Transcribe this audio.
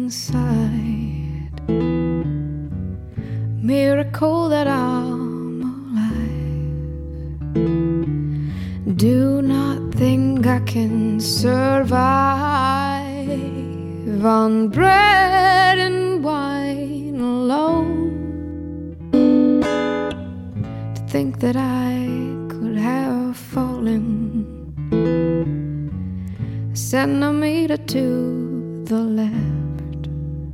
inside. Miracle that I'm alive. Do not think I can survive on bread and wine alone. To think that I could have fallen a centimeter to the left.